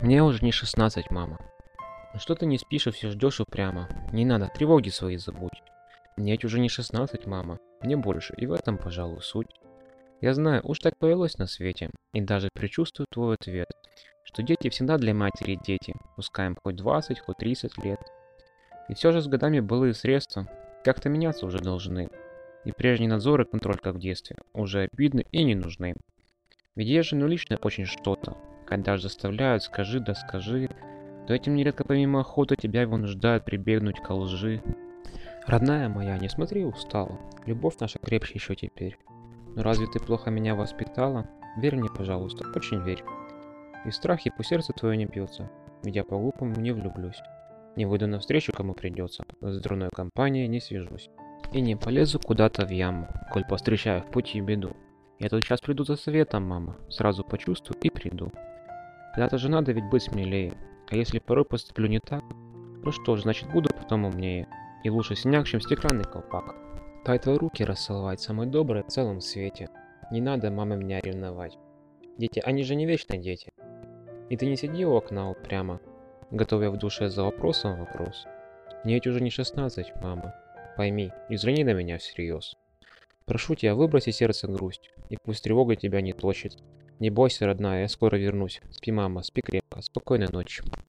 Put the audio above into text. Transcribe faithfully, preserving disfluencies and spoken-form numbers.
Мне уже не шестнадцать, мама. Ну что ты не спишь и все ждешь упрямо? Не надо, тревоги свои забудь. Мне ведь уже не шестнадцать, мама. Мне больше, и в этом, пожалуй, суть. Я знаю, уж так повелось на свете, и даже предчувствую твой ответ, что дети всегда для матери дети, пускай им хоть двадцать, хоть тридцать лет. И все же с годами былые средства как-то меняться уже должны. И прежний надзор и контроль, как в детстве, уже обидны и не нужны. Ведь есть же ну личное очень что-то, когда же заставляют «скажи да скажи», то этим нередко помимо охоты тебя вынуждают прибегнуть к лжи. Родная моя, не смотри устала, любовь наша крепче еще теперь. Но разве ты плохо меня воспитала? Верь мне, пожалуйста, очень верь. И в страхе пусть сердце твое не бьется, ведь я по-глупому не влюблюсь. Не выйду навстречу, кому придется, с дурной компанией не свяжусь. И не полезу куда-то в яму, коль повстречаю в пути беду. Я тут сейчас приду за советом, мама, сразу почувствую и приду. Когда-то же надо ведь быть смелее, а если порой поступлю не так, ну что ж, значит буду потом умнее, и лучше синяк, чем стеклянный колпак. Дай твои руки расцеловать, самые добрые в целом свете. Не надо, мама, меня ревновать. Дети, они же не вечные дети. И ты не сиди у окна упрямо, готовя в душе за вопросом вопрос. Мне ведь уже не шестнадцать, мама. Пойми, не взгляни на меня всерьез. Прошу тебя, выброси сердце грусть, и пусть тревога тебя не точит. Не бойся, родная, я скоро вернусь. Спи, мама, спи крепко, спокойной ночи.